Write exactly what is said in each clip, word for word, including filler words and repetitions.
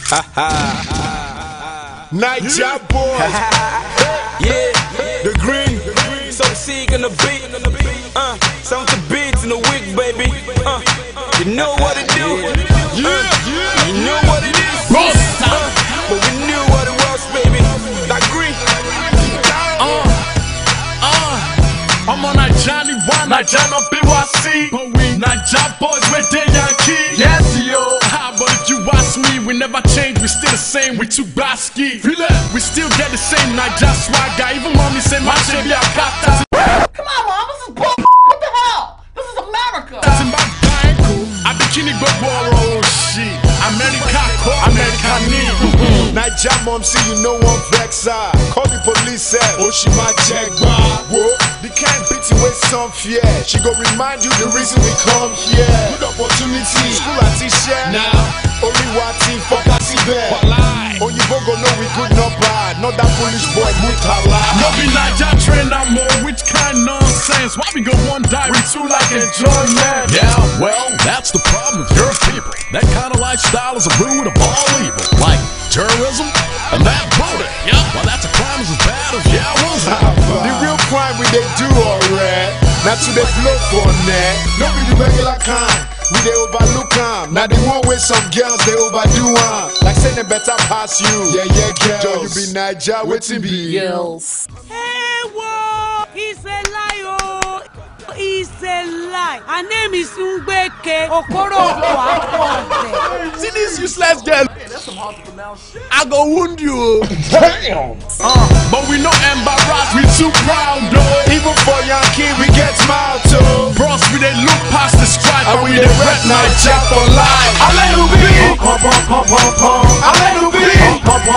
Niger boys. Yeah, The green. so sick on the beat. Uh, sound to beats in the week, baby. Uh, you know what it do. Yeah, yeah. You know what it is. Uh, but we knew what it was, baby. That green. Uh, uh, I'm on a Johnny One, Niger no B Y C. But we Niger boys with the Yankee. Yes, yo. Ah, but if you ask me, we never change, we still the same. We too basky. Feel it? We still get the same Niger swagger. Even mommy say my shit be a kata. Come on, mom, this is bull. What the hell? This is America. That's in my bank. I bikini go borrow shit. America, call America need. Niger mom see you know one vex her. Call the police say, oh she might check back. Whoa, the kind bitch with some fear. She go remind you the reason we come here. Good opportunity, school at t-shirt. Now, only one team fuck us bad. Oh you go know we good not bad. Not that foolish boy Mutala. No be Niger train no more. Which kind nonsense? Why we go one die? We too like enjoyment. Yeah, well, that's the problem with your people. That kind of lifestyle is a root of all evil, like terrorism and that voting. Yeah, well, that's a crime as bad as Yowza. The real crime we they do alright. Not to they blow for that. No be the regular kind. We they overlook them. Now they won't waste some girls, they overdo them. Like saying they better pass you. Yeah, yeah, girls. You be Niger, waiting be Girls. Hey, whoa, it's a lie, oh, it's a lie. Her name is Umbeke Okoro. See this useless girl? I go wound you. damn. Uh, but we no embarrassed, we too proud though. Even for Yankee, we get smile too. Bros, we they look past the stripe And and we we the they rap rap Niger Niger for life. Hallelujah. Hallelujah.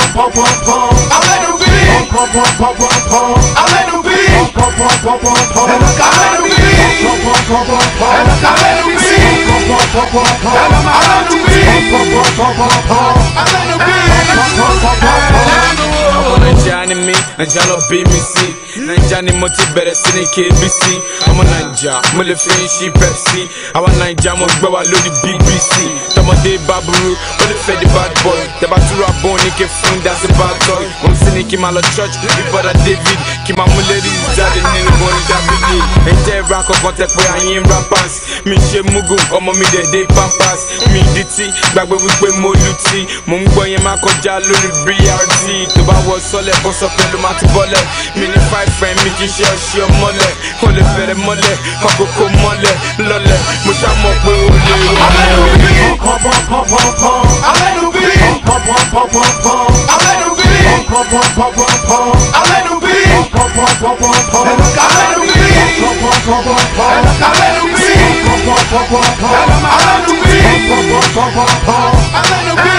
Niger ni mi, Niger no B M C. Niger ni mo ti bẹ̀rẹ̀ sí ní K B C. Ọmọ Niger, mo lè fi ń ṣí Pepsi. Àwa Niger mo gbé wa lórí B B C. Tọmọdé baburu, ó lè fẹ́ di bad boy. Tẹ̀bá túra bọ́ ní ké fún that's a bad toy. Mo sì ní kí n máa lọ church, bí brother David. Kí n máa mú ladies jáde nínú bọ́ọ̀lì Dábìlì. Ẹ̀jẹ̀ ra kankan tẹ pé àyín rappers. Mi ṣe mugu, ọmọ mi dẹ̀ dé pampers. Mi di tí, gbàgbé wípé mo lu tí. Mo ń gbọ́ yẹn máa kọjá lórí B R T. Tó bá wọ sọ́lẹ̀, bó sọ pẹ̀lú máa ti bọ́lẹ̀. Mi ní five friend, mi kì í ṣe ọṣẹ ọmọlẹ̀. Ó lè fẹ̀rẹ̀ mọ́lẹ̀, ọkọ̀kọ̀ mọ́lẹ̀ lọ́lẹ̀. Mo ṣá mọ̀ pé ó lè Hallelujah.